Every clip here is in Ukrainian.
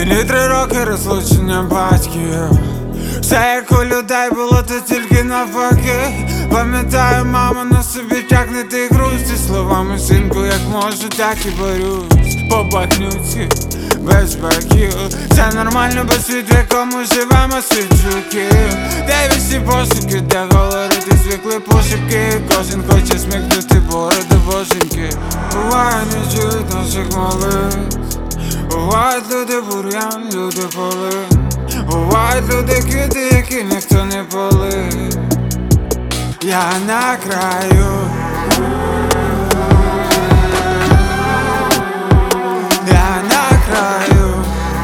Мені 3 роки розлучення батьків. Все як у людей було, то тільки навпаки. Пам'ятаю, мама на собі тягне ти груз. Зі словами синку, як можу, так і борюсь. По блокнуті, без баків. Це нормально, бо світ, в якому живемо, світ жуків. Де всі пошуки, де говорити звикли пошепки. Кожен хоче смикнути бороду боженьки. Буває, не чують наших молитв. Бувають люди бур'ян, люди полин. Бувають люди квіти, які ніхто не полив. Я на краю. Я на краю.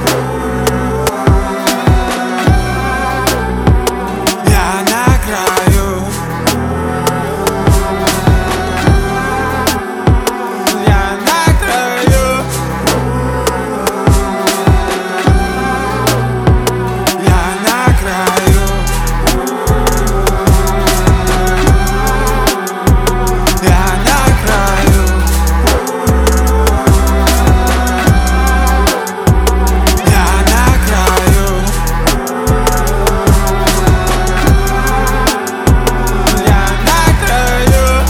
Я на краю. Я на краю. Я на краю. Я на краю. Я на краю. Я на краю.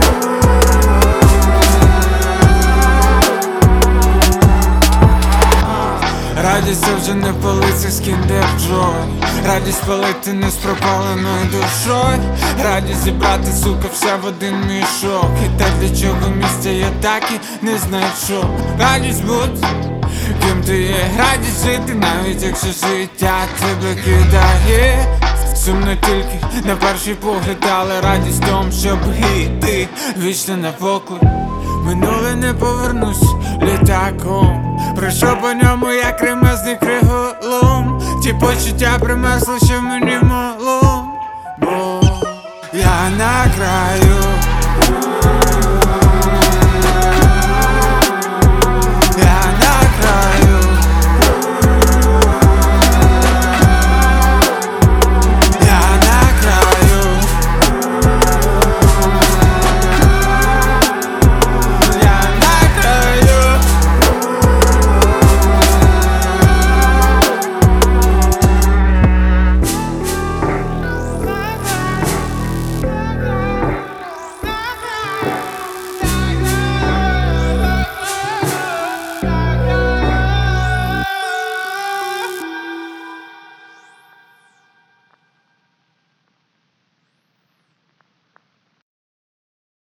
Радість це вже не полиці з Kinder Joy. Радість палити не з пропаленою душою. Радість зібрати, сука, все в один мішок. І те, для чого місця я так і не знайшов. Радість бути, ким ти є. Радість жити, навіть якщо життя тебе кидає. Сумно тільки на перший погляд, але радість в тому, щоб йти вічно на поклик. Минуле не повернусь літаком. Пройшов по ньому, як ремезний криголом. Ті почуття примерзли, що мені